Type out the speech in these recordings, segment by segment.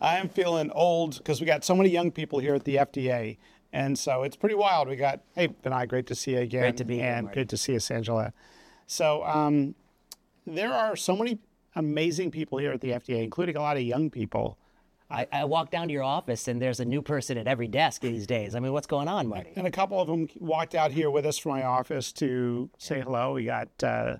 I am feeling old because we got so many young people here at the FDA. And so it's pretty wild. We got, hey, Vinay, great to see you again. Great to be here, and Marty. great to see you, Angela. So there are so many amazing people here at the FDA, including a lot of young people. I walk down to your office and there's a new person at every desk these days. I mean, what's going on, Marty? And a couple of them walked out here with us from my office to say hello. We got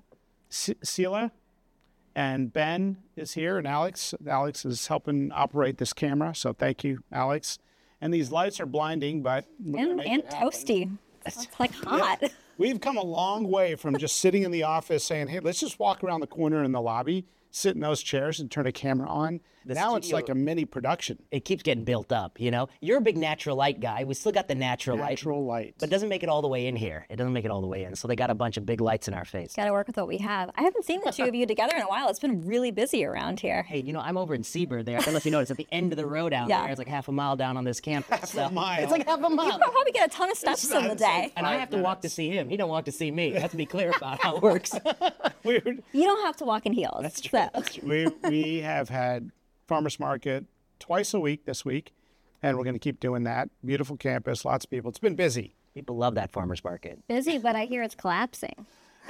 Sela and Ben is here, and Alex. Alex is helping operate this camera, so thank you, Alex. And these lights are blinding, but And toasty. It's like hot. Yeah. We've come a long way from just sitting in the office saying, hey, let's just walk around the corner in the lobby, sit in those chairs and turn a camera on. Now it's like a mini production. It keeps getting built up, you know? You're a big natural light guy. We still got the natural light. But it doesn't make it all the way in here. It doesn't make it all the way in. So they got a bunch of big lights in our face. Got to work with what we have. I haven't seen the two of you together in a while. It's been really busy around here. Hey, you know, I'm over in Seabird there. I don't know if you noticed, at the end of the road out there. It's like half a mile down on this campus. Half a mile. It's like half a mile. You probably get a ton of steps in the day. And I have to walk to see him. He don't walk to see me. I have to be clear about how it works. Weird. You don't have to walk in heels. That's true. So. That's true. We have had farmers market twice a week this week, and we're going to keep doing that. Beautiful campus, lots of people. It's been busy. People love that farmers market. Busy, but I hear it's collapsing.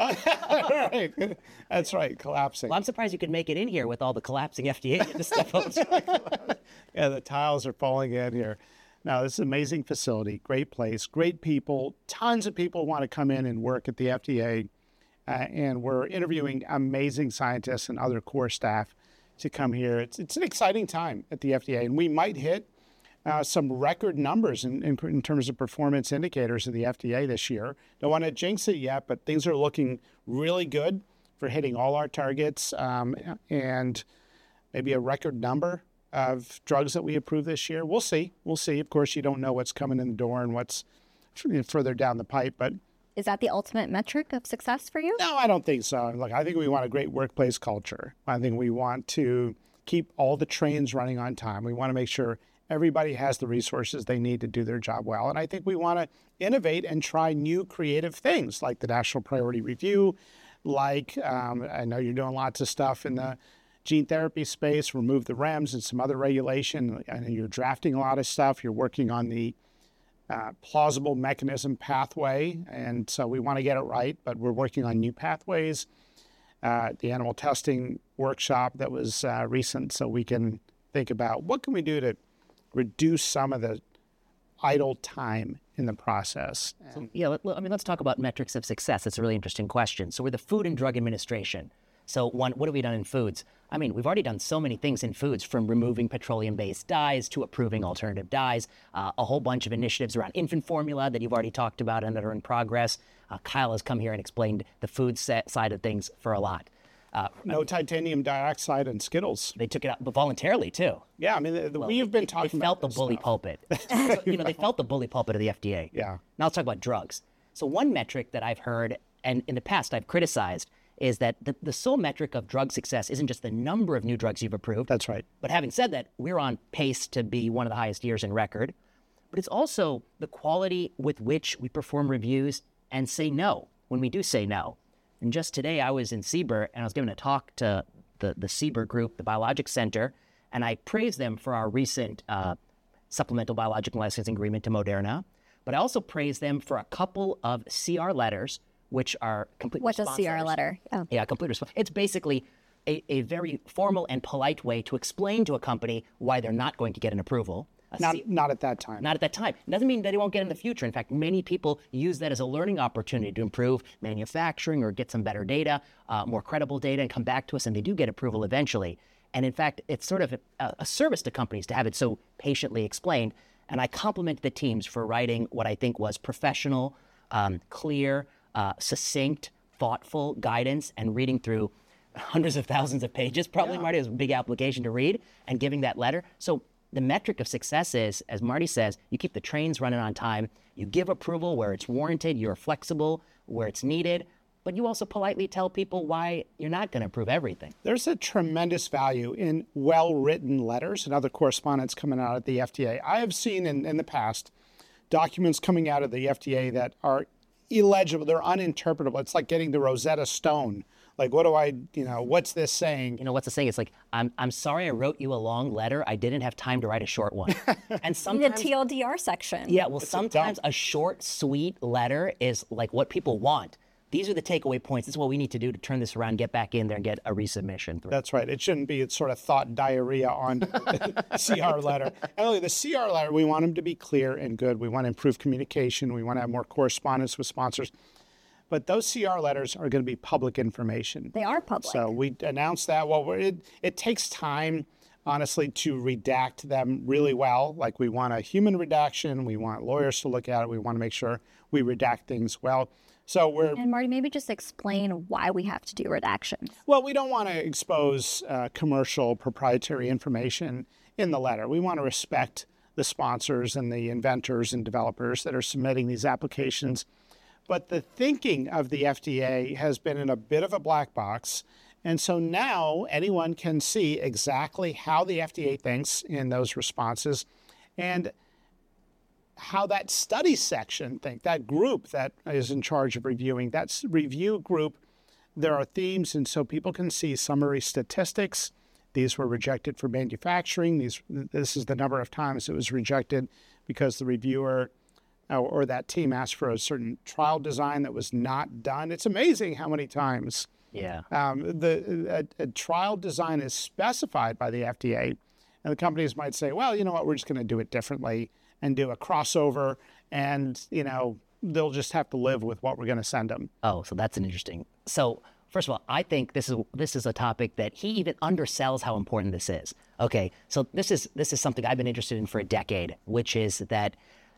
Right. That's right, collapsing. Well, I'm surprised you could make it in here with all the collapsing FDA stuff. Yeah, the tiles are falling in here. Now, this is an amazing facility, great place, great people. Tons of people want to come in and work at the FDA, and we're interviewing amazing scientists and other core staff to come here. It's an exciting time at the FDA, and we might hit some record numbers in terms of performance indicators of the FDA this year. Don't want to jinx it yet, but things are looking really good for hitting all our targets, and maybe a record number of drugs that we approve this year. We'll see. We'll see. Of course, you don't know what's coming in the door and what's further down the pipe, but is that the ultimate metric of success for you? No, I don't think so. Look, I think we want a great workplace culture. I think we want to keep all the trains running on time. We want to make sure everybody has the resources they need to do their job well. And I think we want to innovate and try new creative things like the National Priority Review, like I know you're doing lots of stuff in the gene therapy space, remove the REMS and some other regulation. I know you're drafting a lot of stuff. You're working on the plausible mechanism pathway, and so we want to get it right, but we're working on new pathways. The animal testing workshop that was recent, so we can think about what can we do to reduce some of the idle time in the process. Let's talk about metrics of success. It's a really interesting question. So we're the Food and Drug Administration. So what have we done in foods? I mean, we've already done so many things in foods, from removing petroleum-based dyes to approving alternative dyes, a whole bunch of initiatives around infant formula that you've already talked about and that are in progress. Kyle has come here and explained the food side of things for a lot. No titanium dioxide in Skittles. They took it out, but voluntarily too. Yeah, I mean, we've been talking about They felt the bully pulpit. So, they felt the bully pulpit of the FDA. Yeah. Now let's talk about drugs. So one metric that I've heard, and in the past I've criticized, is that the sole metric of drug success isn't just the number of new drugs you've approved. That's right. But having said that, we're on pace to be one of the highest years in record. But it's also the quality with which we perform reviews and say no when we do say no. And just today I was in CBER and I was giving a talk to the CBER group, the Biologics Center, and I praised them for our recent supplemental biological licensing agreement to Moderna. But I also praised them for a couple of CR letters, which are complete response What's a CR letter? Oh. Yeah, complete response. It's basically a very formal and polite way to explain to a company why they're not going to get an approval. Not at that time. Not at that time. It doesn't mean that they won't get in the future. In fact, many people use that as a learning opportunity to improve manufacturing or get some better data, more credible data, and come back to us, and they do get approval eventually. And in fact, it's sort of a service to companies to have it so patiently explained. And I compliment the teams for writing what I think was professional, clear, succinct, thoughtful guidance, and reading through hundreds of thousands of pages. Probably, Marty, it was a big application to read, and giving that letter. So the metric of success is, as Marty says, you keep the trains running on time, you give approval where it's warranted, you're flexible where it's needed, but you also politely tell people why you're not going to approve everything. There's a tremendous value in well-written letters and other correspondence coming out of the FDA. I have seen in the past documents coming out of the FDA that are illegible, they're uninterpretable. It's like getting the Rosetta Stone Like, what do I, what's this saying? You know, what's the saying? It's like, I'm sorry I wrote you a long letter. I didn't have time to write a short one. And sometimes the TLDR section. Yeah, well, sometimes a short, sweet letter is like what people want. These are the takeaway points. This is what we need to do to turn this around, get back in there, and get a resubmission through. That's right. It shouldn't be sort of thought diarrhea on CR letter. And look, the CR letter, we want them to be clear and good. We want to improve communication. We want to have more correspondence with sponsors. But those CR letters are going to be public information. They are public. So we announced that. Well, it takes time, honestly, to redact them really well. Like, we want a human redaction. We want lawyers to look at it. We want to make sure we redact things well. So And Marty, maybe just explain why we have to do redactions. Well, we don't want to expose commercial proprietary information in the letter. We want to respect the sponsors and the inventors and developers that are submitting these applications. But the thinking of the FDA has been in a bit of a black box. And so now anyone can see exactly how the FDA thinks in those responses and how that study section that group that is in charge of reviewing, that review group, there are themes, and so people can see summary statistics. These were rejected for manufacturing. This is the number of times it was rejected because the reviewer or that team asked for a certain trial design that was not done. It's amazing how many times a trial design is specified by the FDA, and the companies might say, well, you know what, we're just going to do it differently and do a crossover, and, they'll just have to live with what we're going to send them. Oh, so that's an interesting. So first of all, I think this is a topic that he even undersells how important this is. Okay, so this is something I've been interested in for a decade, which is that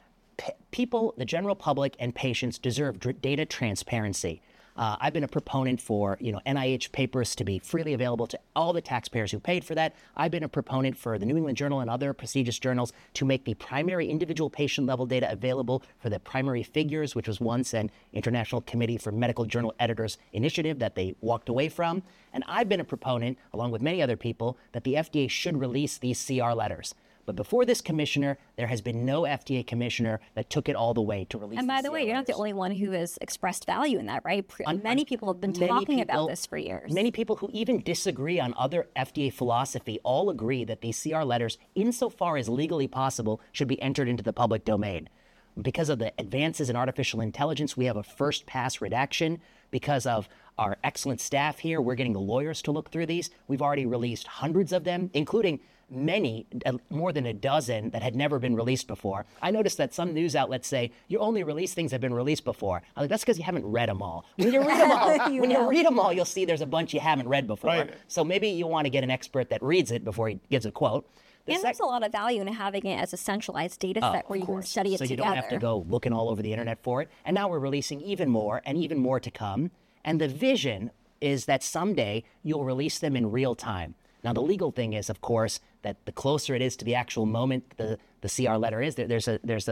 people, the general public and patients deserve data transparency. I've been a proponent for, NIH papers to be freely available to all the taxpayers who paid for that. I've been a proponent for the New England Journal and other prestigious journals to make the primary individual patient level data available for the primary figures, which was once an International Committee for Medical Journal Editors initiative that they walked away from. And I've been a proponent, along with many other people, that the FDA should release these CR letters. But before this commissioner, there has been no FDA commissioner that took it all the way to release. And by the way, you're not the only one who has expressed value in that, right? Many people have been talking about this for years. Many people who even disagree on other FDA philosophy all agree that these CR letters, insofar as legally possible, should be entered into the public domain. Because of the advances in artificial intelligence, we have a first pass redaction. Because of our excellent staff here, we're getting the lawyers to look through these. We've already released hundreds of them, including many, more than a dozen, that had never been released before. I noticed that some news outlets say, you only release things that have been released before. I'm like, that's because you haven't read them all. When you read them all, you read them all, you'll see there's a bunch you haven't read before. Right. So maybe you want to get an expert that reads it before he gives a quote. There's a lot of value in having it as a centralized data set where you can study it together. So you don't have to go looking all over the internet for it. And now we're releasing even more and even more to come. And the vision is that someday you'll release them in real time. Now, the legal thing is, of course, that the closer it is to the actual moment the CR letter is, there's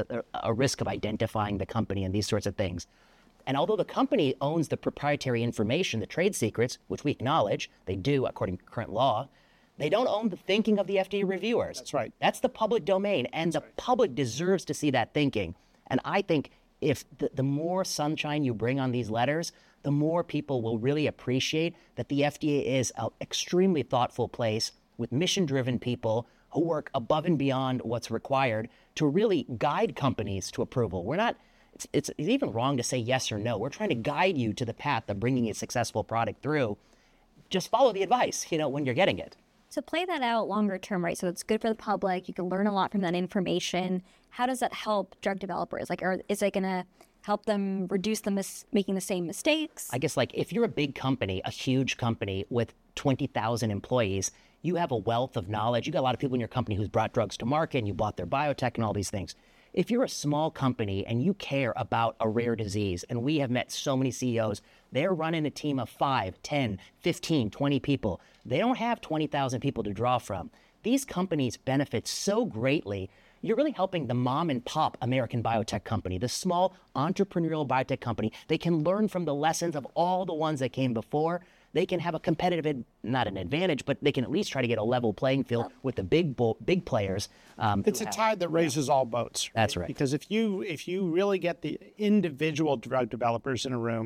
a risk of identifying the company and these sorts of things. And although the company owns the proprietary information, the trade secrets, which we acknowledge they do according to current law, they don't own the thinking of the FDA reviewers. That's right. That's the public domain, and the public deserves to see that thinking. And I think if the more sunshine you bring on these letters, the more people will really appreciate that the FDA is an extremely thoughtful place with mission-driven people who work above and beyond what's required to really guide companies to approval. We're not, it's even wrong to say yes or no. We're trying to guide you to the path of bringing a successful product through. Just follow the advice, when you're getting it. To play that out longer term, right? So it's good for the public. You can learn a lot from that information. How does that help drug developers? Is it going to help them reduce making the same mistakes? I guess if you're a big company, a huge company with 20,000 employees, you have a wealth of knowledge. You got a lot of people in your company who's brought drugs to market and you bought their biotech and all these things. If you're a small company and you care about a rare disease, and we have met so many CEOs, they're running a team of 5, 10, 15, 20 people. They don't have 20,000 people to draw from. These companies benefit so greatly. You're really helping the mom and pop American biotech company, the small entrepreneurial biotech company. They can learn from the lessons of all the ones that came before. They can have a competitive, not an advantage, but they can at least try to get a level playing field with the big players. It's a tide that raises all boats. Right? That's right. Because if you really get the individual drug developers in a room,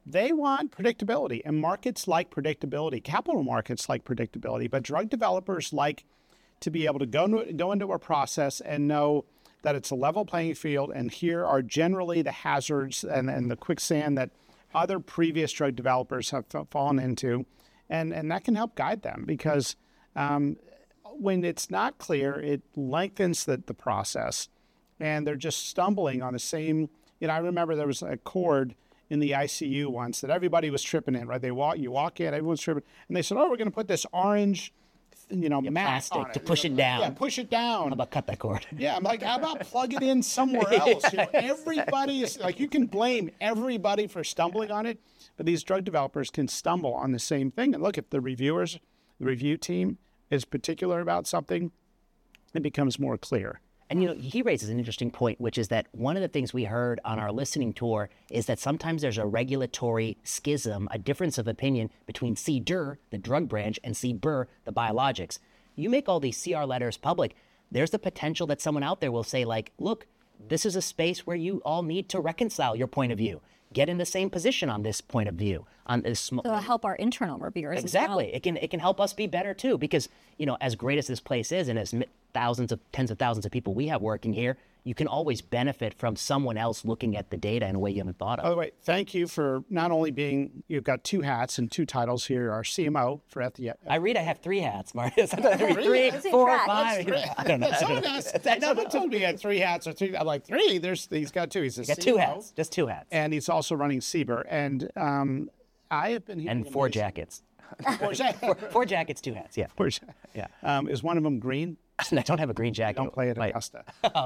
they want predictability, and markets like predictability. Capital markets like predictability, but drug developers like to be able to go into a process and know that it's a level playing field, and here are generally the hazards and the quicksand that other previous drug developers have fallen into, and that can help guide them, because when it's not clear, it lengthens the process, and they're just stumbling on the same. I remember there was a cord in the ICU once that everybody was tripping in, right? You walk in, everyone's tripping, and they said, "Oh, we're going to put this orange, mat plastic on it to push it down." Yeah, push it down. How about cut that cord? Yeah, I'm like, how about plug it in somewhere else? Everybody is like, you can blame everybody for stumbling on it, but these drug developers can stumble on the same thing. And look, if the review team is particular about something, it becomes more clear. And, he raises an interesting point, which is that one of the things we heard on our listening tour is that sometimes there's a regulatory schism, a difference of opinion between CDER, the drug branch, and CBER, the biologics. You make all these CR letters public, there's the potential that someone out there will say, like, look, this is a space where you all need to reconcile your point of view. Get in the same position on this point of view. So it'll help our internal reviewers. Exactly. As well. It can help us be better too, because as great as this place is, and as tens of thousands of people we have working here, you can always benefit from someone else looking at the data in a way you haven't thought of. By the way, thank you for not only you've got 2 hats and 2 titles here, our CMO for FDA. I have 3 hats, Marius. Sometimes I read 3, 4, 5. I don't know. Someone told me he had 3 hats or 3. I'm like, 3? He's got 2. He's got 2 hats, just 2 hats. And he's also running CBER. And I have been hearing and 4 jackets. 4 jackets, 2 hats. Yeah. 4 jackets. Yeah. Is one of them green? I don't have a green jacket. Don't play at Augusta.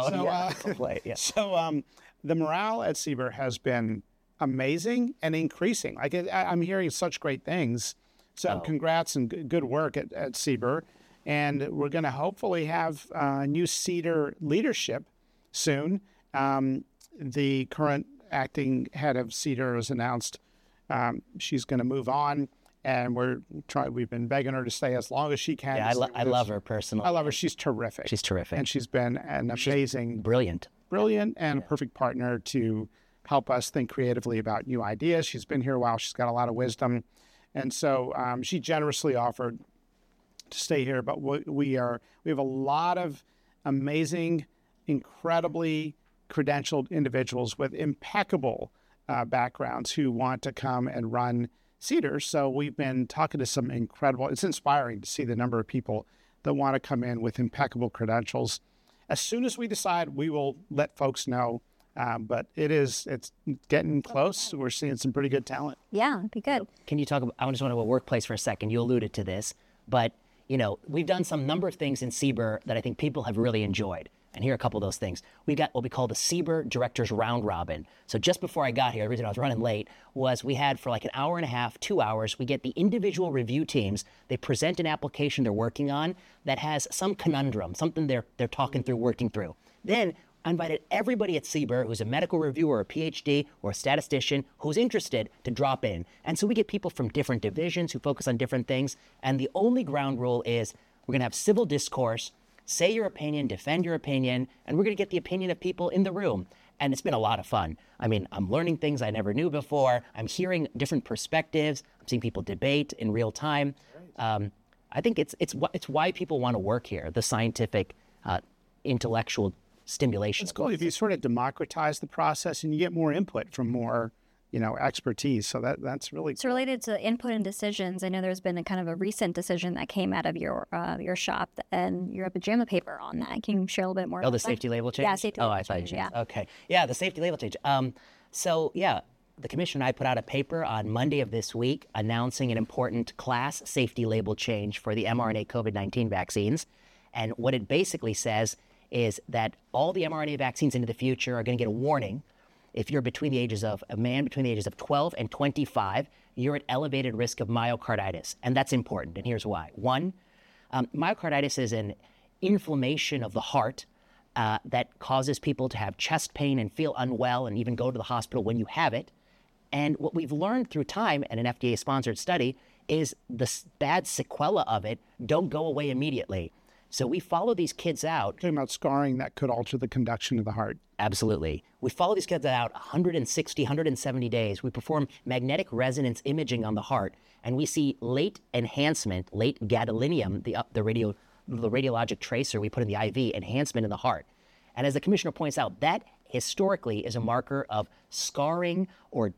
So the morale at CBER has been amazing and increasing. I'm hearing such great things. So congrats and good work at CBER. And we're going to hopefully have new CDER leadership soon. The current acting head of CDER has announced she's going to move on. And we've been begging her to stay as long as she can. Yeah, I love her personally. I love her. She's terrific. She's terrific. And she's been an amazing, brilliant, and a perfect partner to help us think creatively about new ideas. She's been here a while. She's got a lot of wisdom. And so she generously offered to stay here. But we have a lot of amazing, incredibly credentialed individuals with impeccable backgrounds who want to come and run CDER. So we've been talking to some it's inspiring to see the number of people that want to come in with impeccable credentials. As soon as we decide, we will let folks know. But it's getting close. We're seeing some pretty good talent. Yeah, be good. Can you talk about, I just want to go workplace for a second. You alluded to this, but we've done some number of things in CBER that I think people have really enjoyed. And here are a couple of those things. We got what we call the CBER Directors Round Robin. So just before I got here, the reason I was running late was we had for like an hour and a half, 2 hours, we get the individual review teams. They present an application they're working on that has some conundrum, something they're talking through, working through. Then I invited everybody at CBER who's a medical reviewer, or a PhD, or a statistician who's interested to drop in. And so we get people from different divisions who focus on different things. And the only ground rule is we're going to have civil discourse. Say your opinion, defend your opinion, and we're going to get the opinion of people in the room. And it's been a lot of fun. I mean, I'm learning things I never knew before. I'm hearing different perspectives. I'm seeing people debate in real time. I think it's why people want to work here, the scientific, intellectual stimulation. It's cool if you sort of democratize the process and you get more input from more expertise. So that's really cool. So related to input and decisions, I know there's been a kind of a recent decision that came out of your shop, and you're up a JAMA paper on that. Can you share a little bit more about the safety label change? Yeah, safety label I thought change, yeah. Okay. Yeah, the safety label change. The commission and I put out a paper on Monday of this week announcing an important class safety label change for the mRNA COVID-19 vaccines. And what it basically says is that all the mRNA vaccines into the future are going to get a warning. If you're between the ages of 12 and 25, you're at elevated risk of myocarditis. And that's important. And here's why. One, myocarditis is an inflammation of the heart that causes people to have chest pain and feel unwell and even go to the hospital when you have it. And what we've learned through time in an FDA-sponsored study is the bad sequela of it don't go away immediately. So we follow these kids out. Talking about scarring that could alter the conduction of the heart. Absolutely. We follow these kids out 160, 170 days. We perform magnetic resonance imaging on the heart, and we see late enhancement, late gadolinium, the radiologic tracer we put in the IV, enhancement in the heart. And as the commissioner points out, that historically is a marker of scarring or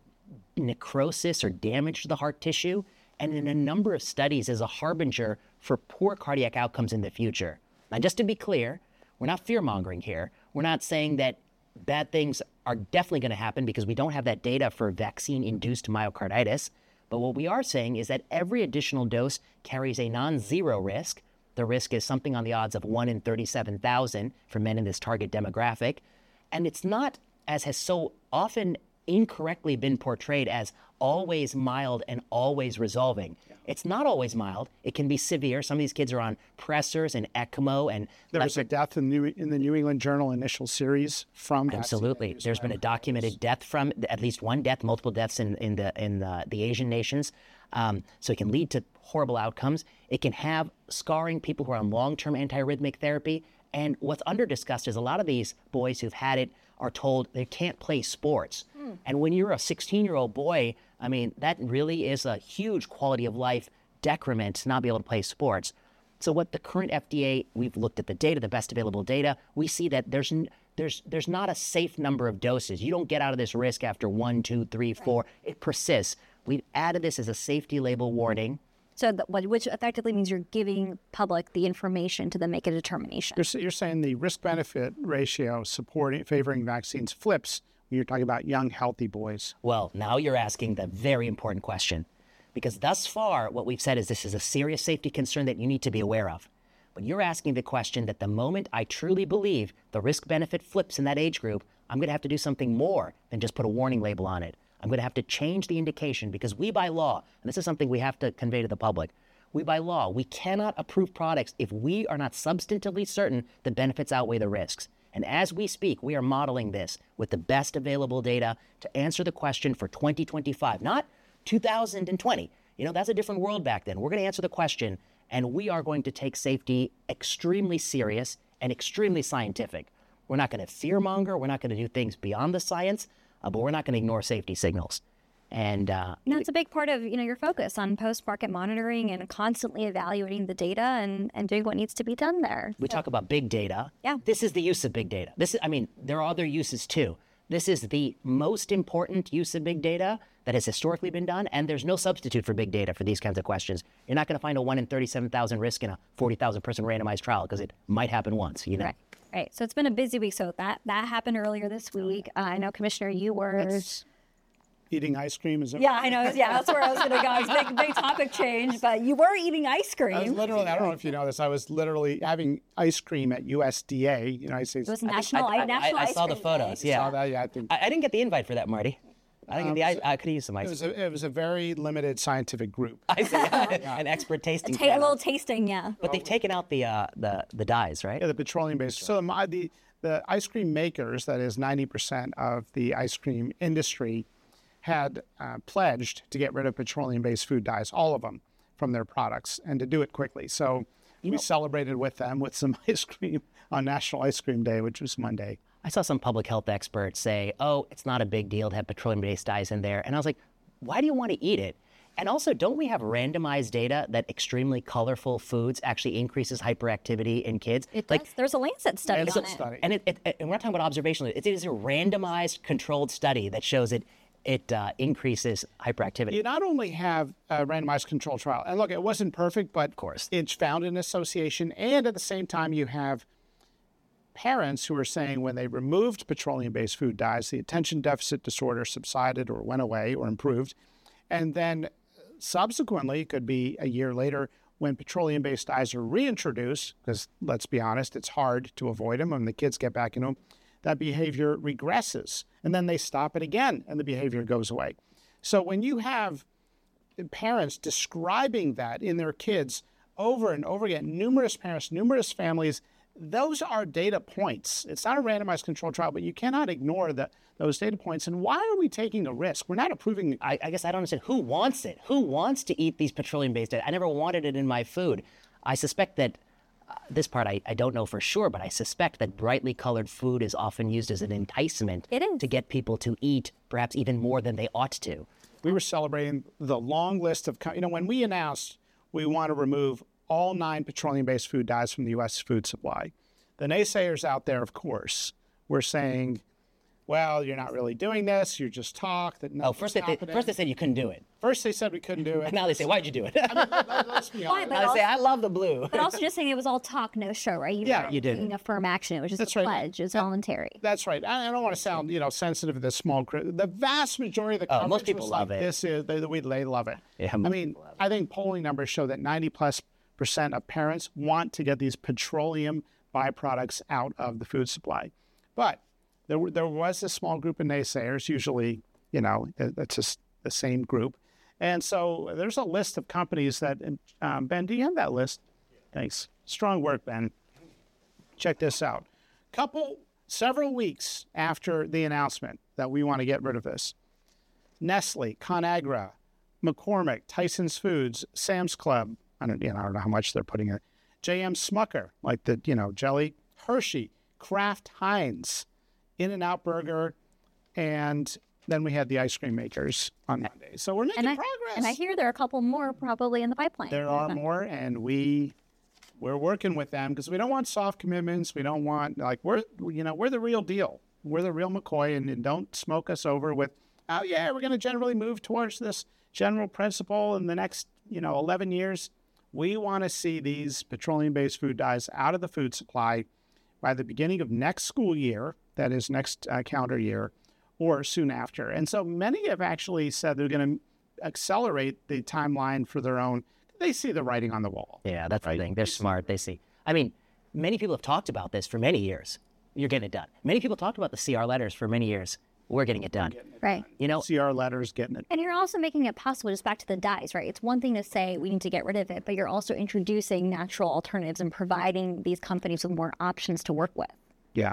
necrosis or damage to the heart tissue, and in a number of studies is a harbinger for poor cardiac outcomes in the future. Now, just to be clear, we're not fear-mongering here. We're not saying that bad things are definitely going to happen because we don't have that data for vaccine-induced myocarditis. But what we are saying is that every additional dose carries a non-zero risk. The risk is something on the odds of 1 in 37,000 for men in this target demographic. And it's not, as has so often incorrectly been portrayed, as always mild and always resolving. It's not always mild. It can be severe. Some of these kids are on pressors and ECMO. And there was a death in the New England Journal initial series from absolutely. There's been a documented death from at least one death, multiple deaths in the Asian nations. So it can lead to horrible outcomes. It can have scarring, people who are on long-term antiarrhythmic therapy. And what's under-discussed is a lot of these boys who've had it are told they can't play sports. And when you're a 16-year-old boy, I mean, that really is a huge quality of life decrement to not be able to play sports. So what the current FDA, we've looked at the data, the best available data, we see that there's not a safe number of doses. You don't get out of this risk after 1, 2, 3, 4. It persists. We've added this as a safety label warning. So which effectively means you're giving public the information to then make a determination. You're saying the risk-benefit ratio favoring vaccines flips when you're talking about young, healthy boys. Well, now you're asking the very important question. Because thus far, what we've said is this is a serious safety concern that you need to be aware of. But you're asking the question that the moment I truly believe the risk-benefit flips in that age group, I'm going to have to do something more than just put a warning label on it. I'm going to have to change the indication because we, by law, and this is something we have to convey to the public, we, by law, we cannot approve products if we are not substantively certain the benefits outweigh the risks. And as we speak, we are modeling this with the best available data to answer the question for 2025, not 2020. You know, that's a different world back then. We're going to answer the question, and we are going to take safety extremely serious and extremely scientific. We're not going to fearmonger. We're not going to do things beyond the science, but we're not going to ignore safety signals. And that's a big part of your focus on post-market monitoring and constantly evaluating the data and doing what needs to be done there. We talk about big data. Yeah. This is the use of big data. There are other uses too. This is the most important use of big data that has historically been done, and there's no substitute for big data for these kinds of questions. You're not going to find a 1 in 37,000 risk in a 40,000 person randomized trial because it might happen once, you know. Right. So it's been a busy week. So that happened earlier this week. I know, Commissioner, you were eating ice cream. Is that yeah, I know. Yeah, that's where I was going to go. It's big topic change, but you were eating ice cream. I don't know if you know this. I was literally having ice cream at USDA, United States. It was National Ice Cream. I saw the photos. Day. Yeah, saw that, yeah. I didn't get the invite for that, Marty. I could have used some ice cream. It was a very limited scientific group. I see. An expert tasting. A little tasting, yeah. But they've taken out the dyes, right? Yeah, the petroleum-based. So the ice cream makers, that is 90% of the ice cream industry, had pledged to get rid of petroleum-based food dyes, all of them, from their products, and to do it quickly. So we celebrated with them with some ice cream on National Ice Cream Day, which was Monday. I saw some public health experts say, oh, it's not a big deal to have petroleum-based dyes in there. And I was like, why do you want to eat it? And also, don't we have randomized data that extremely colorful foods actually increases hyperactivity in kids? It does. There's a Lancet study on it. And we're not talking about observational. It is a randomized controlled study that shows it increases hyperactivity. You not only have a randomized control trial, and look, it wasn't perfect, but of course, it's found an association, and at the same time you have parents who are saying when they removed petroleum-based food dyes, the attention deficit disorder subsided or went away or improved, and then subsequently, it could be a year later, when petroleum-based dyes are reintroduced, because let's be honest, it's hard to avoid them when the kids get back into them, that behavior regresses, and then they stop it again, and the behavior goes away. So when you have parents describing that in their kids over and over again, numerous parents, numerous families, those are data points. It's not a randomized control trial, but you cannot ignore those data points. And why are we taking a risk? We're not approving. I guess I don't understand. Who wants it? Who wants to eat these petroleum-based? I never wanted it in my food. I suspect that this part I don't know for sure, but I suspect that brightly colored food is often used as an enticement to get people to eat perhaps even more than they ought to. We were celebrating the long list of, when we announced we want to remove all 9 petroleum-based food dyes from the U.S. food supply, the naysayers out there, of course, were saying, well, you're not really doing this. You're just talk. First they said you couldn't do it. First they said we couldn't do it. And now they say, why'd you do it? Let's be honest. Now they say, I love the blue. But also just saying it was all talk, no show, right? You did. Taking a firm action. It was just a pledge. It was voluntary. That's right. I don't want to sound, sensitive to this small group. The vast majority of the coverage most people love it. They love it. Yeah, I think polling numbers show that 90+% of parents want to get these petroleum byproducts out of the food supply. But there was a small group of naysayers, usually, it's just the same group. And so there's a list of companies that, Ben, do you have that list? Thanks. Strong work, Ben. Check this out. Several weeks after the announcement that we want to get rid of this, Nestle, ConAgra, McCormick, Tyson's Foods, Sam's Club, I don't know how much they're putting in, J.M. Smucker, like the, jelly, Hershey, Kraft Heinz, In-N-Out Burger, and then we had the ice cream makers on Monday. So we're making progress. And I hear there are a couple more probably in the pipeline. There are more, and we're working with them because we don't want soft commitments. We don't want, we're the real deal. We're the real McCoy, and don't smoke us over with, we're going to generally move towards this general principle in the next, 11 years. We want to see these petroleum-based food dyes out of the food supply by the beginning of next school year, that is next calendar year, or soon after. And so many have actually said they're going to accelerate the timeline for their own. They see the writing on the wall. Yeah, that's the thing. They're smart. They see. Many people have talked about this for many years. You're getting it done. Many people talked about the CR letters for many years. We're getting it done. Right. CR letters, getting it. And you're also making it possible, just back to the dyes, right? It's one thing to say we need to get rid of it, but you're also introducing natural alternatives and providing these companies with more options to work with. Yeah.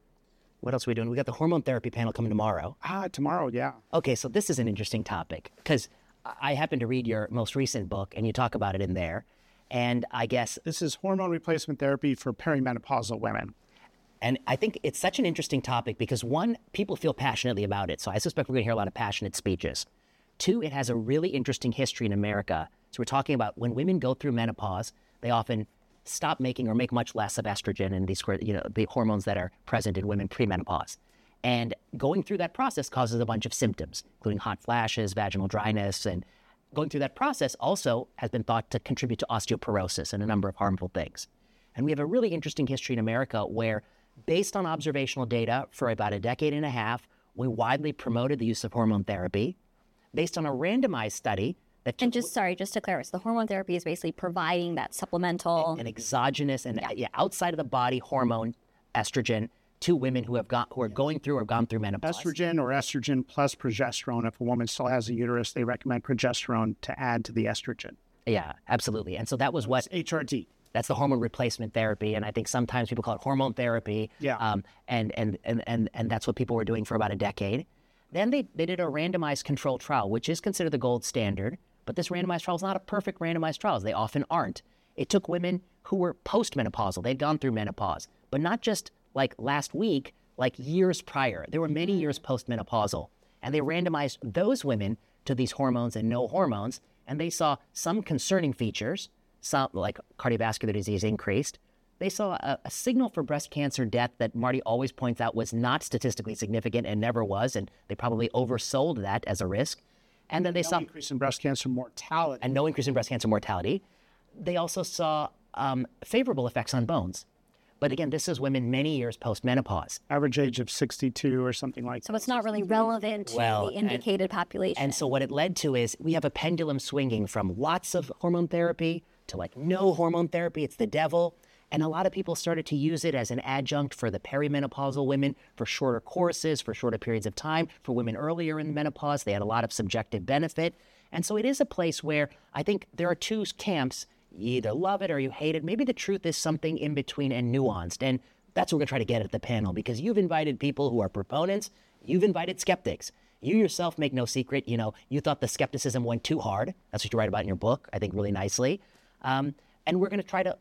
What else are we doing? We got the hormone therapy panel coming tomorrow. Tomorrow, yeah. Okay, so this is an interesting topic because I happen to read your most recent book and you talk about it in there. And I guess this is hormone replacement therapy for perimenopausal women. And I think it's such an interesting topic because, one, people feel passionately about it. So I suspect we're going to hear a lot of passionate speeches. Two, it has a really interesting history in America. So we're talking about when women go through menopause, they often stop making or make much less of estrogen and these, the hormones that are present in women premenopause. And going through that process causes a bunch of symptoms, including hot flashes, vaginal dryness, and going through that process also has been thought to contribute to osteoporosis and a number of harmful things. And we have a really interesting history in America where, based on observational data for about a decade and a half, we widely promoted the use of hormone therapy. Based on a randomized study that... And just to clarify, so the hormone therapy is basically providing that supplemental... An exogenous and outside of the body hormone, estrogen, to women who are going through or gone through menopause. Estrogen plus progesterone. If a woman still has a uterus, they recommend progesterone to add to the estrogen. Yeah, absolutely. And so that was what... HRT. That's the hormone replacement therapy, and I think sometimes people call it hormone therapy. Yeah. And that's what people were doing for about a decade. Then they did a randomized controlled trial, which is considered the gold standard. But this randomized trial is not a perfect randomized trial. They often aren't. It took women who were postmenopausal. They'd gone through menopause, but not just like last week, like years prior. There were many years postmenopausal, and they randomized those women to these hormones and no hormones, and they saw some concerning features. Some, like cardiovascular disease, increased. They saw a signal for breast cancer death that Marty always points out was not statistically significant and never was, and they probably oversold that as a risk. And then they saw... No increase in breast cancer mortality. And no increase in breast cancer mortality. They also saw favorable effects on bones. But again, this is women many years post-menopause. Average age of 62 or something like that. So it's not really relevant to the indicated population. And so what it led to is we have a pendulum swinging from lots of hormone therapy to like no hormone therapy. It's the devil. And a lot of people started to use it as an adjunct for the perimenopausal women, for shorter courses, for shorter periods of time. For women earlier in menopause, they had a lot of subjective benefit. And so it is a place where I think there are two camps. You either love it or you hate it. Maybe the truth is something in between and nuanced. And that's what we're going to try to get at the panel, because you've invited people who are proponents. You've invited skeptics. You yourself make no secret, you thought the skepticism went too hard. That's what you write about in your book, I think, really nicely. And we're going to try to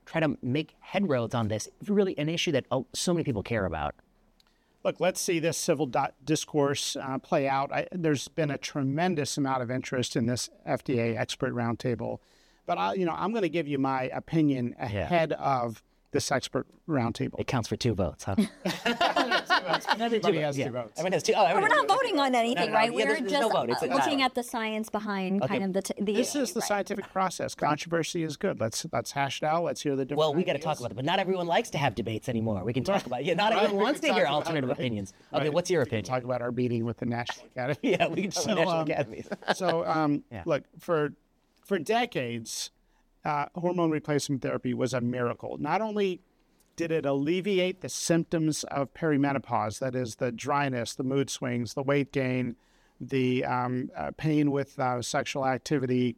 try to make headroads on this? It's really an issue that so many people care about. Look, let's see this civil discourse play out. There's been a tremendous amount of interest in this FDA expert roundtable, but I'm going to give you my opinion ahead of this expert roundtable. It counts for 2 votes, huh? Everybody has 2 votes. Everyone has 2. We're not voting on anything, right? Yeah, We're there's just no vote. It's looking at the science behind kind of the This is the right. scientific process. Controversy is good. Let's hash it out. Let's hear the different Well, we got to ideas. talk about it, but not everyone likes to have debates anymore. We can talk about it. Yeah, not everyone wants to hear alternative opinions. Okay, what's your opinion? Talk about our meeting with the National Academy. Yeah, we can talk about National Academies. Look, for decades, hormone replacement therapy was a miracle. Not only did it alleviate the symptoms of perimenopause, that is the dryness, the mood swings, the weight gain, the pain with sexual activity.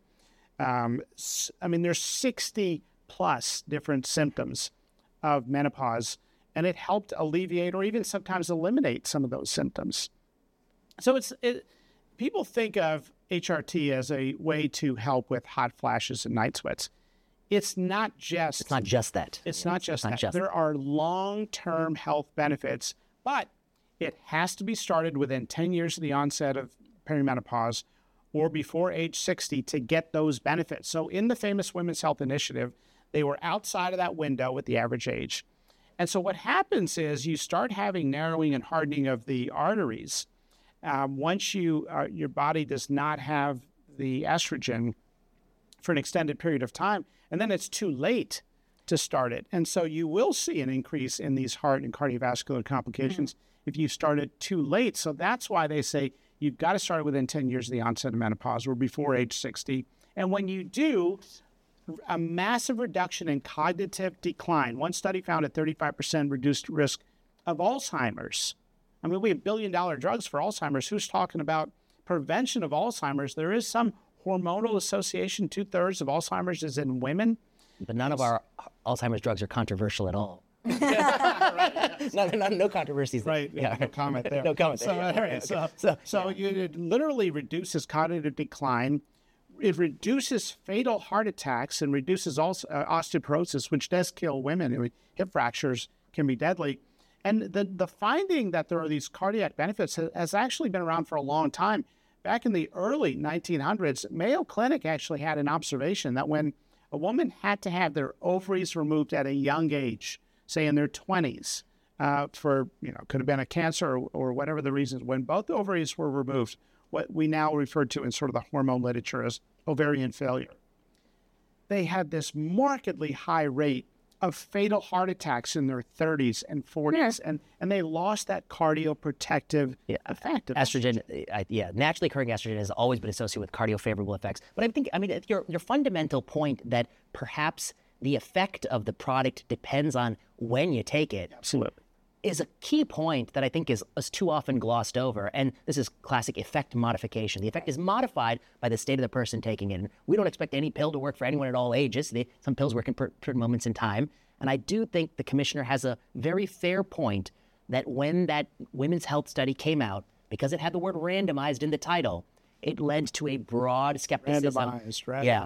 There's 60 plus different symptoms of menopause, and it helped alleviate or even sometimes eliminate some of those symptoms. So people think of HRT as a way to help with hot flashes and night sweats. It's not just that. It's not just that. There are long-term health benefits, but it has to be started within 10 years of the onset of perimenopause or before age 60 to get those benefits. So in the famous Women's Health Initiative, they were outside of that window with the average age. And so what happens is you start having narrowing and hardening of the arteries. Once your body does not have the estrogen for an extended period of time, and then it's too late to start it. And so you will see an increase in these heart and cardiovascular complications if you start it too late. So that's why they say you've got to start it within 10 years of the onset of menopause or before age 60. And when you do, a massive reduction in cognitive decline. One study found a 35% reduced risk of Alzheimer's. I mean, we have billion-dollar drugs for Alzheimer's. Who's talking about prevention of Alzheimer's? There is some hormonal association. 2/3 of Alzheimer's is in women. But none of our Alzheimer's drugs are controversial at all. No controversies. Right. Yeah. No comment there. No comment there. So it literally reduces cognitive decline. It reduces fatal heart attacks and reduces also osteoporosis, which does kill women. I mean, hip fractures can be deadly. And the finding that there are these cardiac benefits has actually been around for a long time. Back in the early 1900s, Mayo Clinic actually had an observation that when a woman had to have their ovaries removed at a young age, say in their 20s, could have been a cancer or whatever the reasons, when both ovaries were removed, what we now refer to in sort of the hormone literature as ovarian failure, they had this markedly high rate of fatal heart attacks in their 30s and 40s, and they lost that cardioprotective effect. Estrogen, naturally occurring estrogen has always been associated with cardiofavorable effects. But I mean, your fundamental point that perhaps the effect of the product depends on when you take it. Absolutely. Is a key point that I think is too often glossed over. And this is classic effect modification. The effect is modified by the state of the person taking it. And we don't expect any pill to work for anyone at all ages. Some pills work in certain moments in time. And I do think the commissioner has a very fair point that when that women's health study came out, because it had the word randomized in the title, it led to a broad skepticism. Randomized. Yeah.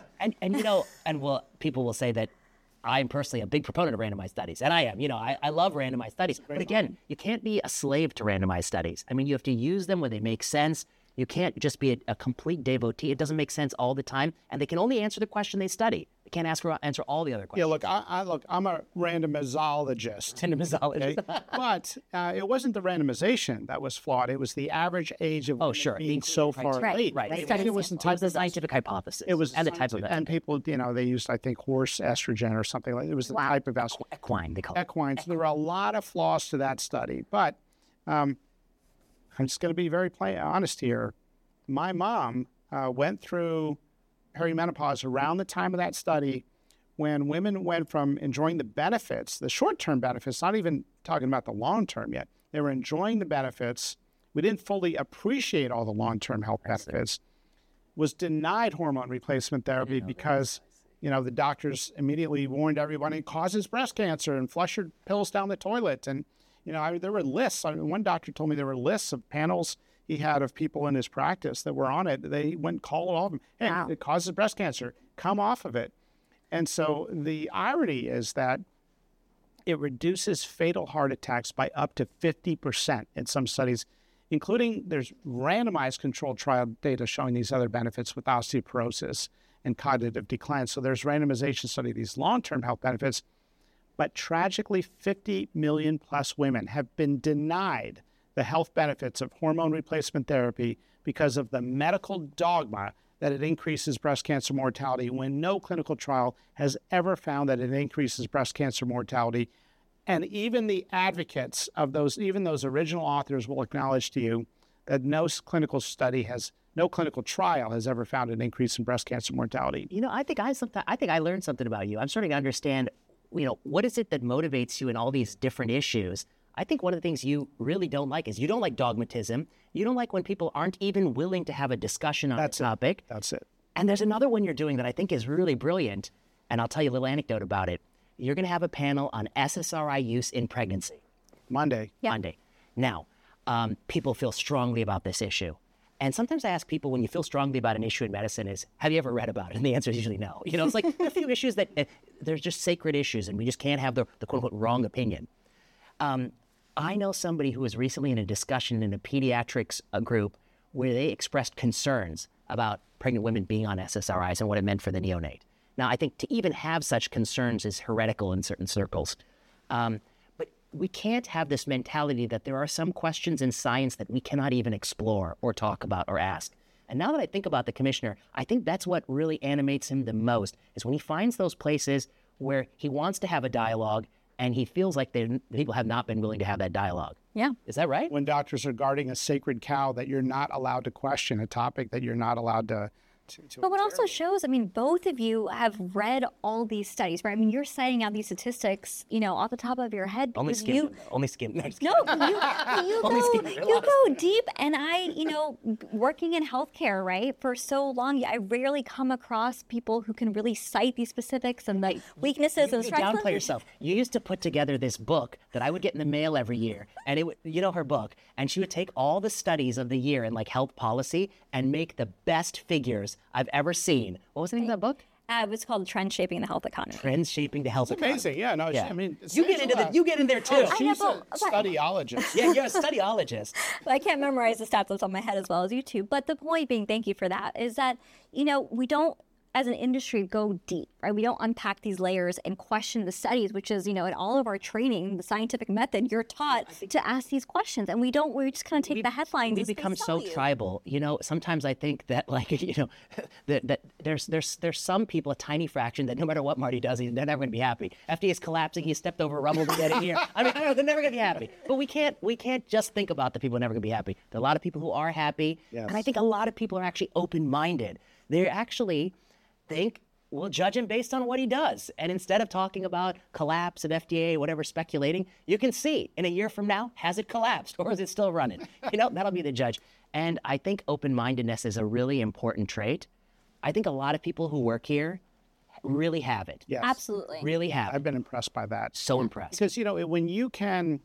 And people will say that I'm personally a big proponent of randomized studies, and I am. I love randomized studies. But again, you can't be a slave to randomized studies. I mean, you have to use them when they make sense. You can't just be a complete devotee. It doesn't make sense all the time, and they can only answer the question they study. They can't answer all the other questions. Yeah, I'm a randomizologist. Randomizologist. But it wasn't the randomization that was flawed. It was the average age of women being so far late. Right. It was the scientific hypothesis. It was and the type of it. And people, they used, I think, horse estrogen or something like that. It was the type of estrogen. Equine, they call it. Equine. So there were a lot of flaws to that study. But I'm just going to be very honest here. My mom went through perimenopause around the time of that study when women went from enjoying the benefits, the short-term benefits, not even talking about the long-term yet. They were enjoying the benefits. We didn't fully appreciate all the long-term health benefits. Was denied hormone replacement therapy because, the doctors immediately warned everyone it causes breast cancer and flush your pills down the toilet. And, there were lists. One doctor told me there were lists of panels he had of people in his practice that were on it. They went and called all of them. Hey, It causes breast cancer. Come off of it. And so the irony is that it reduces fatal heart attacks by up to 50% in some studies, including there's randomized controlled trial data showing these other benefits with osteoporosis and cognitive decline. So there's randomization study of these long-term health benefits. But tragically, 50 million plus women have been denied the health benefits of hormone replacement therapy because of the medical dogma that it increases breast cancer mortality, when no clinical trial has ever found that it increases breast cancer mortality. And even the advocates of those, even those original authors, will acknowledge to you that no clinical trial has ever found an increase in breast cancer mortality. I think I learned something about you. I'm starting to understand, what is it that motivates you in all these different issues? I think one of the things you really don't like is you don't like dogmatism. You don't like when people aren't even willing to have a discussion on a topic. That's it. And there's another one you're doing that I think is really brilliant, and I'll tell you a little anecdote about it. You're going to have a panel on SSRI use in pregnancy. Monday. Yeah. Monday. Now, people feel strongly about this issue. And sometimes I ask people, when you feel strongly about an issue in medicine, have you ever read about it? And the answer is usually no. It's like a few issues that they're just sacred issues, and we just can't have the quote-unquote wrong opinion. I know somebody who was recently in a discussion in a pediatrics group where they expressed concerns about pregnant women being on SSRIs and what it meant for the neonate. Now, I think to even have such concerns is heretical in certain circles. But we can't have this mentality that there are some questions in science that we cannot even explore or talk about or ask. And now that I think about the commissioner, I think that's what really animates him the most, is when he finds those places where he wants to have a dialogue and he feels like people have not been willing to have that dialogue. Yeah. Is that right? When doctors are guarding a sacred cow that you're not allowed to question, a topic that you're not allowed to But what also shows, both of you have read all these studies, right? You're citing out these statistics, off the top of your head. Only skim. No, you go deep. And I, working in healthcare, right, for so long, I rarely come across people who can really cite these specifics and the weaknesses and strengths. You downplay yourself. You used to put together this book that I would get in the mail every year, and it would, her book, and she would take all the studies of the year in health policy and make the best figures I've ever seen. What was the name of that book? It was called Trends Shaping the Health Economy. Trends Shaping the Health Economy. Amazing. Yeah, no, Yeah. you get in there too. She's a studyologist. Yeah, you're a studyologist. But I can't memorize the stats off my head as well as you two. But the point being, thank you for that, is that, we don't, as an industry, go deep, right? We don't unpack these layers and question the studies, which is, in all of our training, the scientific method, you're taught to ask these questions. And we just kind of take the headlines. We become so tribal. Sometimes I think that, that there's some people, a tiny fraction, that no matter what Marty does, they're never going to be happy. FDA is collapsing. He stepped over rubble to get in here. I don't know, they're never going to be happy. But we can't just think about the people who are never going to be happy. There are a lot of people who are happy. Yes. And I think a lot of people are actually open-minded. They're actually think we'll judge him based on what he does. And instead of talking about collapse at FDA, whatever, speculating, you can see in a year from now, has it collapsed or is it still running? That'll be the judge. And I think open-mindedness is a really important trait. I think a lot of people who work here really have it. Yes. Absolutely. Really have I've been impressed by that. So impressed. Because, when you can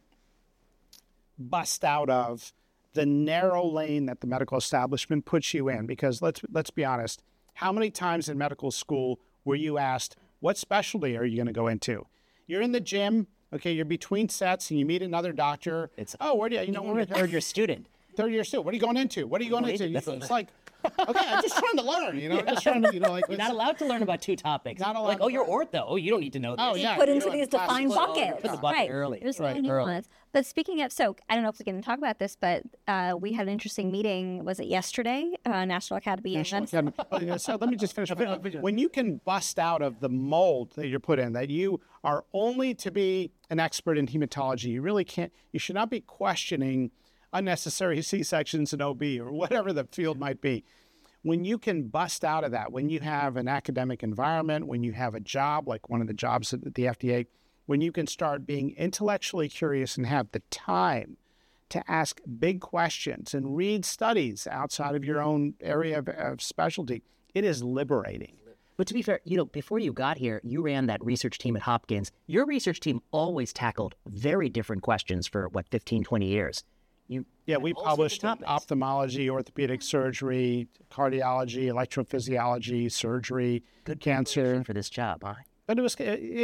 bust out of the narrow lane that the medical establishment puts you in, because let's be honest, how many times in medical school were you asked, what specialty are you going to go into? You're in the gym, okay, you're between sets and you meet another doctor. Where do you, You're a third-year student. Third-year student, what are you going into? What are you going into? It's like, okay, I'm just trying to learn, I'm just trying to, You're not allowed to learn about two topics. Not allowed you're ortho. Oh, you don't need to know this. Oh, yeah. Put into these defined buckets. Put the bucket early. There's Right, no early. nuance. But speaking of, so I don't know if we can talk about this, but we had an interesting meeting. Was it yesterday? National Academy. So let me just finish. When you can bust out of the mold that you're put in, that you are only to be an expert in hematology, you really can't, you should not be questioning unnecessary C-sections and OB or whatever the field might be. When you can bust out of that, when you have an academic environment, when you have a job, like one of the jobs at the FDA, when you can start being intellectually curious and have the time to ask big questions and read studies outside of your own area of specialty, it is liberating. But to be fair, before you got here, you ran that research team at Hopkins. Your research team always tackled very different questions for, 15, 20 years. Yeah, we all sorts of published in topics. ophthalmology, orthopedic surgery, cardiology, electrophysiology, surgery, cancer. for this job, huh? But it was,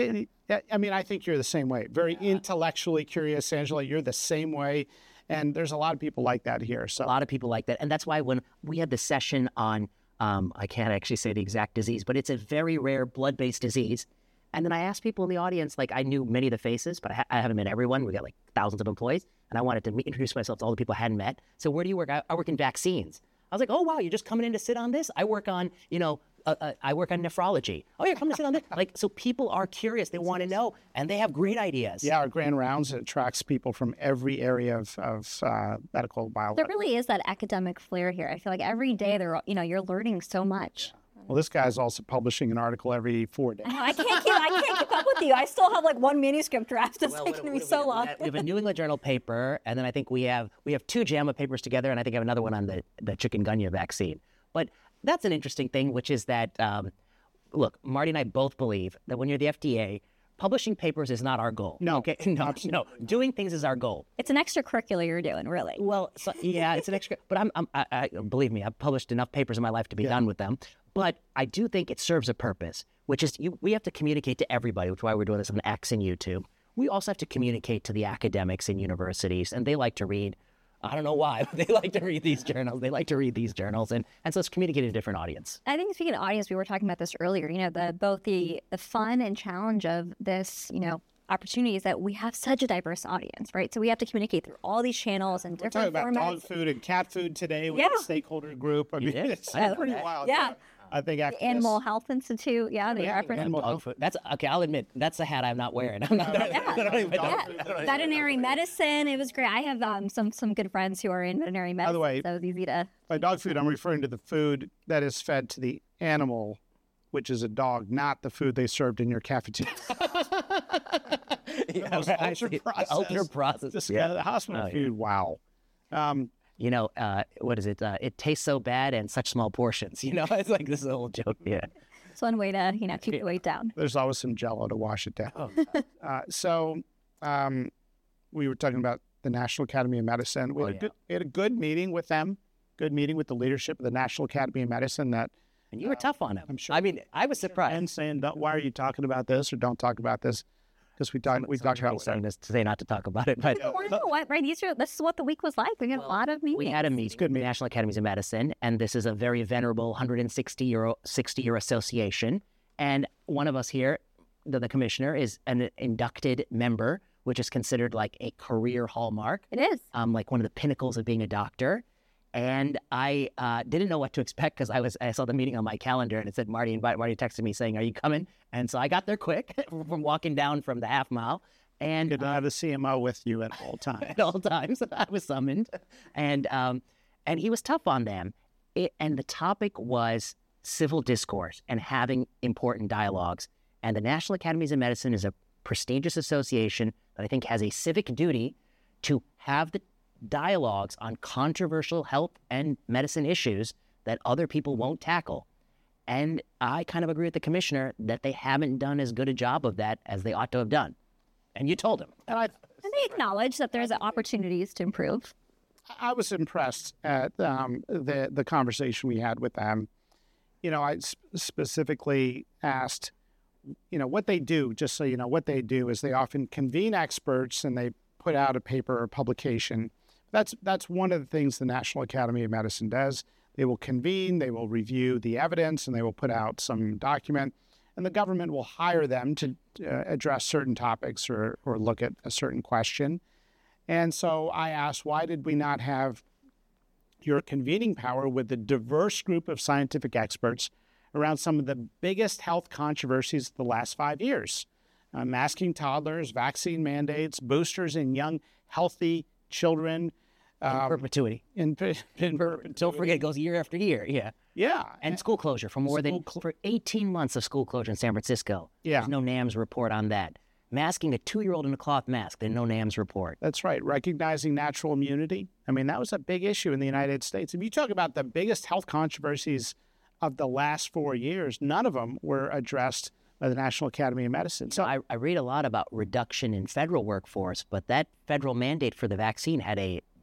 I mean, I think you're the same way. Very intellectually curious, Angela. You're the same way. And there's a lot of people like that here. So A lot of people like that. And that's why when we had the session on, I can't actually say the exact disease, but it's a very rare blood-based disease. And then I asked people in the audience, like I knew many of the faces, but I haven't met everyone. We got like thousands of employees. And I wanted to introduce myself to all the people I hadn't met. So where do you work? I work in vaccines. I was like, oh, wow, you're just coming in to sit on this? I work on, I work on nephrology. Oh, you're coming to sit on this? Like, so people are curious. They want to know, and they have great ideas. yeah, our grand rounds attracts people from every area of medical biology. There really is that academic flair here. I feel like every day you're learning so much. Well, this guy's also publishing an article every 4 days. I can't keep up with you. I still have like one manuscript draft. It's taking me so long. We have a New England Journal paper, and then I think we have 2 JAMA papers together, and I think I have another one on the chikungunya vaccine. But that's an interesting thing, which is that, look, Marty and I both believe that when you're the FDA, publishing papers is not our goal. No, okay, no, doing things is our goal. It's an extracurricular you're doing, really. Well, so, yeah, it's an extra, but I believe me, I've published enough papers in my life to be done with them. But I do think it serves a purpose, which is we have to communicate to everybody, which is why we're doing this on X and YouTube. We also have to communicate to the academics in universities, and they like to read. I don't know why, but they like to read these journals. And so it's communicating to a different audience. I think speaking of audience, we were talking about this earlier. Both the fun and challenge of this, opportunity is that we have such a diverse audience, right? So we have to communicate through all these channels and We're different talking about formats. dog food and cat food today with the stakeholder group. I mean, did? it's I know pretty that. wild. Yeah. I think after The Animal Health Institute, they reference. Animal Dog health. food. That's okay. I'll admit that's a hat I'm not wearing. I'm not. Veterinary medicine, it was great. I have some good friends who are in veterinary medicine, the way, so it's easy to. By dog food, I'm referring to the food that is fed to the animal, which is a dog, not the food they served in your cafeteria. Ultra processed. The hospital food, wow. What is it? It tastes so bad and such small portions. It's like this is a whole joke. Yeah. It's one way to keep the weight down. There's always some Jell-O to wash it down. We were talking about the National Academy of Medicine. We had a good meeting with them, good meeting with the leadership of the National Academy of Medicine. And you were tough on him. I'm sure. I mean, I was surprised. And saying, why are you talking about this or don't talk about this? Because we talked about saying this to say not to talk about it, but Right? This is what the week was like. We had a lot of meetings. we had a meeting with the National Academies of Medicine, and this is a very venerable 160-year association. And one of us here, the commissioner, is an inducted member, which is considered like a career hallmark. It is. Like one of the pinnacles of being a doctor. And I didn't know what to expect because I saw the meeting on my calendar and it said Marty texted me saying, "Are you coming?" And so I got there quick from walking down from the half mile. And Good to have a CMO with you at all times. at all times I was summoned, and he was tough on them. And the topic was civil discourse and having important dialogues. And the National Academies of Medicine is a prestigious association that I think has a civic duty to have the dialogues on controversial health and medicine issues that other people won't tackle. And I kind of agree with the commissioner that they haven't done as good a job of that as they ought to have done. And you told him. And they acknowledge that there's opportunities to improve. I was impressed at the conversation we had with them. I specifically asked, what they do, just so you know, what they do is they often convene experts and they put out a paper or publication. That's one of the things the National Academy of Medicine does. They will convene, they will review the evidence, and they will put out some document, and the government will hire them to address certain topics or look at a certain question. And so I asked, why did we not have your convening power with a diverse group of scientific experts around some of the biggest health controversies of the last 5 years? Masking toddlers, vaccine mandates, boosters in young, healthy children. In perpetuity. In perpetuity. Don't forget, it goes year after year. Yeah. Yeah. And school closure for for 18 months of school closure in San Francisco. Yeah. There's no NAMS report on that. Masking a 2-year-old in a cloth mask. There's no NAMS report. That's right. Recognizing natural immunity. I mean, that was a big issue in the United States. If you talk about the biggest health controversies of the last 4 years, none of them were addressed by the National Academy of Medicine. So I read a lot about reduction in federal workforce, but that federal mandate for the vaccine had a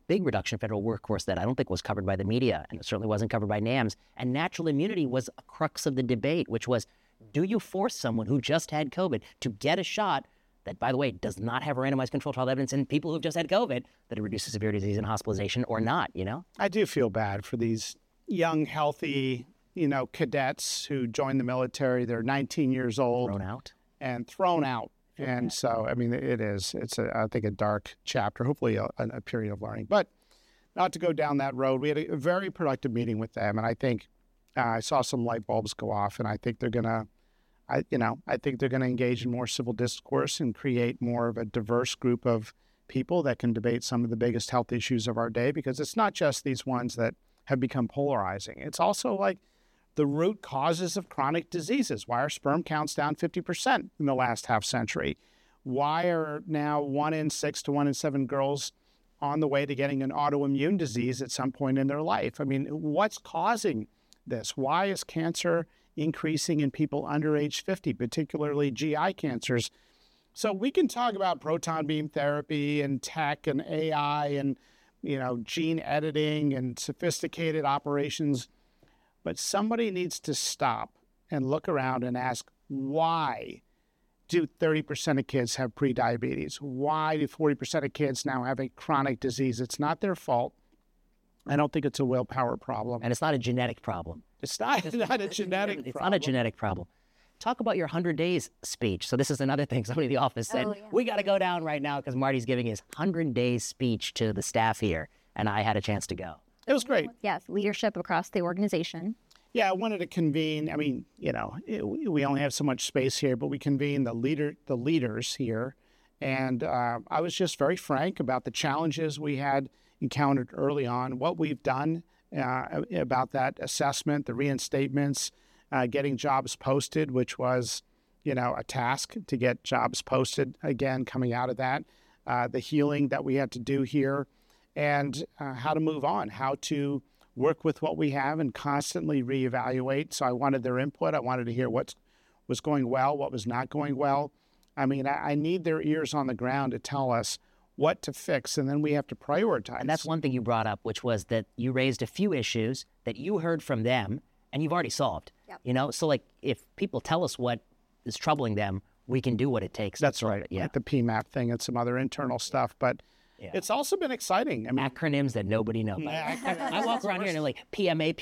big reduction in federal workforce that I don't think was covered by the media, and it certainly wasn't covered by NAMS. And natural immunity was a crux of the debate, which was, do you force someone who just had COVID to get a shot that, by the way, does not have randomized controlled trial evidence in people who've just had COVID that it reduces severity of disease and hospitalization or not, you know? I do feel bad for these young, healthy, cadets who join the military. They're 19 years old. Thrown out. And thrown out. And so, I mean, it's I think, a dark chapter, hopefully a period of learning. But not to go down that road, we had a very productive meeting with them. And I think I saw some light bulbs go off, and I think they're going to, I think they're going to engage in more civil discourse and create more of a diverse group of people that can debate some of the biggest health issues of our day, because it's not just these ones that have become polarizing. It's also like the root causes of chronic diseases. Why are sperm counts down 50% in the last half century? Why are now 1 in 6 to 1 in 7 girls on the way to getting an autoimmune disease at some point in their life? I mean, what's causing this? Why is cancer increasing in people under age 50, particularly GI cancers? So we can talk about proton beam therapy and tech and AI and, gene editing and sophisticated operations, but somebody needs to stop and look around and ask, why do 30% of kids have prediabetes? Why do 40% of kids now have a chronic disease? It's not their fault. I don't think it's a willpower problem. And it's not a genetic problem. It's not a genetic problem. It's not a genetic problem. Talk about your 100 days speech. So this is another thing somebody in the office said, we got to go down right now because Marty's giving his 100 days speech to the staff here. And I had a chance to go. It was great. Yes, leadership across the organization. Yeah, I wanted to convene. I mean, we only have so much space here, but we convene the leaders here. And I was just very frank about the challenges we had encountered early on, what we've done about that assessment, the reinstatements, getting jobs posted, which was, a task to get jobs posted again coming out of that, the healing that we had to do here, and how to move on, how to work with what we have and constantly reevaluate. So I wanted their input. I wanted to hear what was going well, what was not going well. I mean, I need their ears on the ground to tell us what to fix, and then we have to prioritize. And that's one thing you brought up, which was that you raised a few issues that you heard from them and you've already solved. Yep. So like if people tell us what is troubling them, we can do what it takes. That's right. Yeah. Like the PMAP thing and some other internal stuff, but it's also been exciting. I mean, acronyms that nobody knows. I walk around here and they're like PMA,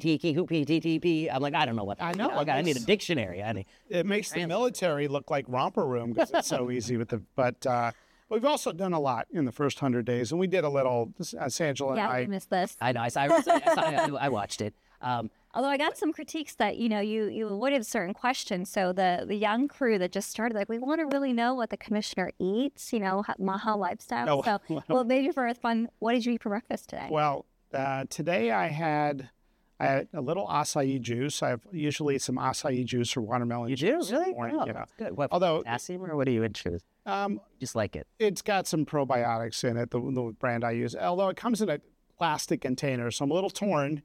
PPTT, I'm like, I don't know what. I know. I need a dictionary. It makes the military look like romper room because it's so easy with the. But we've also done a lot in the first 100 days, and we did a little. Sangela and I missed this. I know. I watched it. Although I got some critiques that, you avoided certain questions. So the young crew that just started, like, we want to really know what the commissioner eats, Maha lifestyle. Well, maybe for fun, what did you eat for breakfast today? Well, today I had a little acai juice. I have usually some acai juice or watermelon juice. You do? Really? Morning, that's good. What, although, potassium or what do you choose? Just like it. It's got some probiotics in it, the brand I use. Although it comes in a plastic container, so I'm a little torn.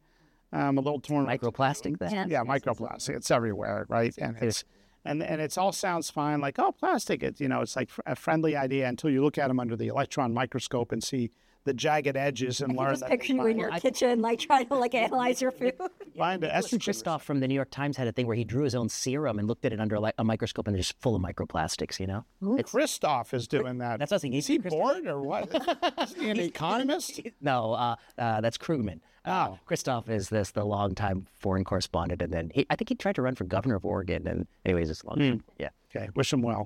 Microplastic then? Yeah, microplastic. It's everywhere, right? And it's all sounds fine, like, oh, plastic. It's like a friendly idea until you look at them under the electron microscope and see the jagged edges and learn that. Picture you in your kitchen, like trying to analyze your food. Find Christoph from the New York Times had a thing where he drew his own serum and looked at it under a microscope, and they're just full of microplastics. Christoph is doing that. That's us. Is he bored or what? Is he an economist? No, that's Krugman. Christoph is the longtime foreign correspondent, and then I think he tried to run for governor of Oregon. And anyways, it's long. Yeah. Okay. Wish him well.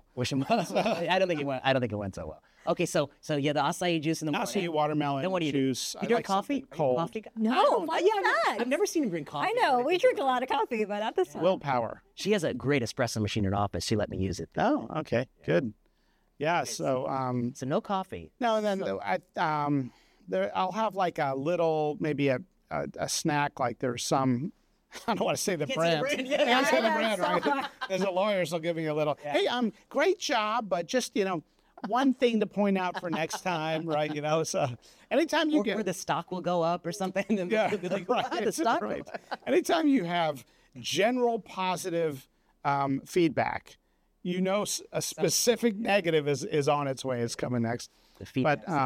I don't think it went so well. Okay, so the acai juice in the morning. Acai watermelon then what do you juice. Do? You drink coffee? Cold. Coffee? No, why not? I've never seen him drink coffee. I know. We drink a lot of coffee, but not this time. Willpower. She has a great espresso machine in her office. She let me use it. Oh, okay. Good. Yeah, so no coffee. No, and then I'll have like a little, maybe a snack, like there's some, I don't want to say the brand. Can't say the brand, right? There's a lawyer, so give me a little, hey, great job, but just, one thing to point out for next time, right? So anytime you or the stock will go up or something. And like, right. The stock. Right. Anytime you have general positive feedback, you know a specific negative is on its way. It's coming next. The feedback But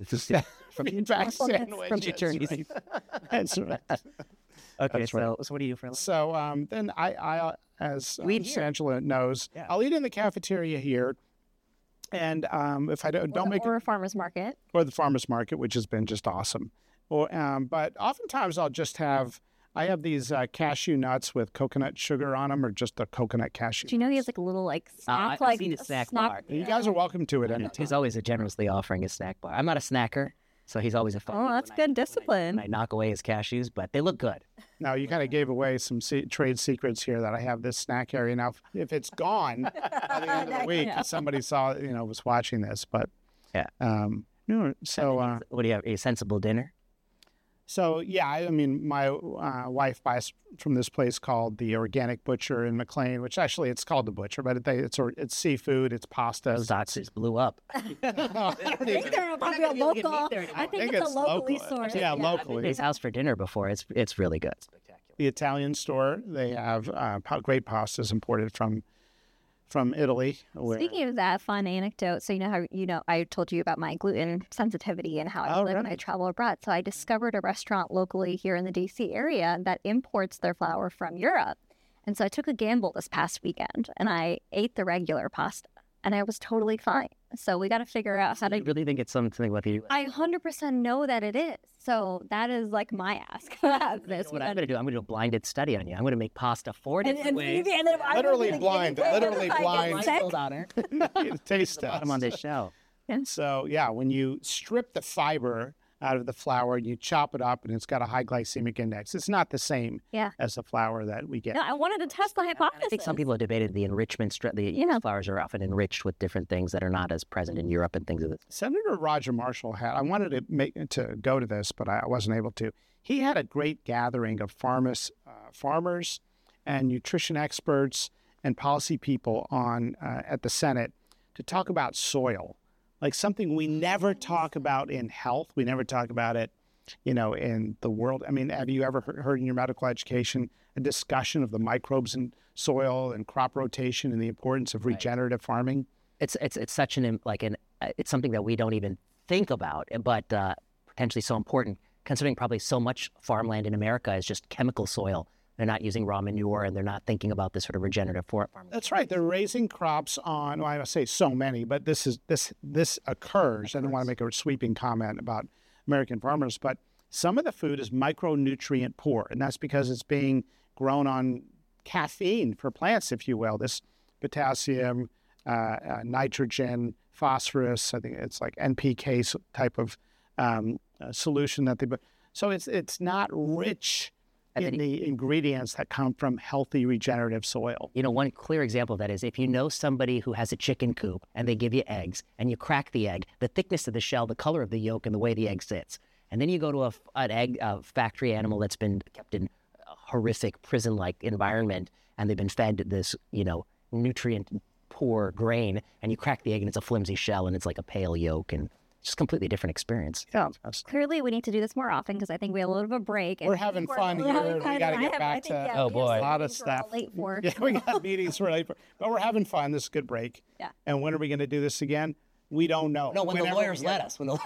feedback sandwich from the attorneys. That's right. Okay, That's so what do you do for a living? So then I as We eat here. Angela knows, I'll eat in the cafeteria here, and if I don't make or a farmer's market. or the farmers market, which has been just awesome. Or but oftentimes I'll just have these cashew nuts with coconut sugar on them, or just the coconut cashew. Do you know he has like a little like snack, I've seen a snack bar. You guys are welcome to it. He's always generously offering a snack bar. I'm not a snacker, so he's always a fun. Oh, that's good discipline. I knock away his cashews, but they look good. Now, you kind of gave away some trade secrets here that I have this snack area. Now, if it's gone by the end of the week, somebody saw, was watching this. But, Yeah. no, so, What do you have? A sensible dinner? yeah, I mean, my wife buys from this place called the Organic Butcher in McLean, which actually it's called the Butcher, but it's seafood, it's pasta. Those dots just blew up. I think they're probably a local. I think it's a locally sourced. Yeah, I've been locally. to his house for dinner before. It's really good. The Italian store, they have great pastas imported from Italy. Speaking of that fun anecdote, so how I told you about my gluten sensitivity and how I live when I travel abroad. So I discovered a restaurant locally here in the DC area that imports their flour from Europe. And so I took a gamble this past weekend and I ate the regular pasta and I was totally fine. So we got to figure out how to. I really think it's something with you. I 100% know that it is. So that is like my ask. What I'm going to do, I'm going to do a blinded study on you. I'm going to make pasta 4 different ways. Literally blind. Blindfold on her. Taste test. I'm on this show. So, yeah, when you strip the fiber out of the flour and you chop it up and it's got a high glycemic index, it's not the same as the flour that we get. No, I wanted to test the hypothesis. I think some people have debated the enrichment. Flours are often enriched with different things that are not as present in Europe and things of this. Senator Roger Marshall I wanted to go to this, but I wasn't able to. He had a great gathering of farmers and nutrition experts and policy people on at the Senate to talk about soil. Like something we never talk about in health. We never talk about it, in the world. I mean, have you ever heard in your medical education a discussion of the microbes in soil and crop rotation and the importance of regenerative farming? It's such it's something that we don't even think about, but potentially so important, considering probably so much farmland in America is just chemical soil. They're not using raw manure, and they're not thinking about this sort of regenerative farming. That's right. They're raising crops on, I must say so many, but this occurs. I don't want to make a sweeping comment about American farmers, but some of the food is micronutrient poor, and that's because it's being grown on caffeine for plants, if you will. This potassium, nitrogen, phosphorus, I think it's like NPK type of solution that they. So it's not rich in the ingredients that come from healthy regenerative soil. One clear example of that is if you know somebody who has a chicken coop and they give you eggs and you crack the egg, the thickness of the shell, the color of the yolk, and the way the egg sits. And then you go to a factory animal that's been kept in a horrific prison-like environment and they've been fed this, nutrient-poor grain, and you crack the egg and it's a flimsy shell and it's like a pale yolk, and it's just a completely different experience. Yeah. Clearly, we need to do this more often because I think we have a little bit of a break. We're having fun here. We got to get back to oh boy, a lot of stuff. Yeah, we got meetings we're late for, but we're having fun. This is a good break. Yeah. And when are we going to do this again? We don't know. No, when the lawyers let us. When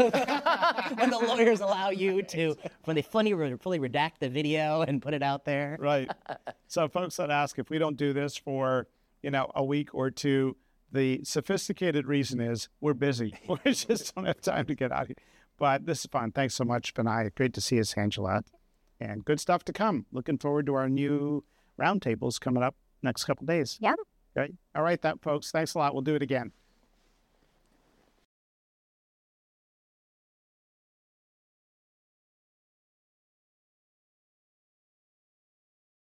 the lawyers allow you to, when they fully redact the video and put it out there. Right. So folks that ask if we don't do this for, a week or two, the sophisticated reason is we're busy. We just don't have time to get out here. But this is fun. Thanks so much, Vinay. Great to see us, Angela. And good stuff to come. Looking forward to our new roundtables coming up next couple days. Yeah. Great. All right, folks. Thanks a lot. We'll do it again.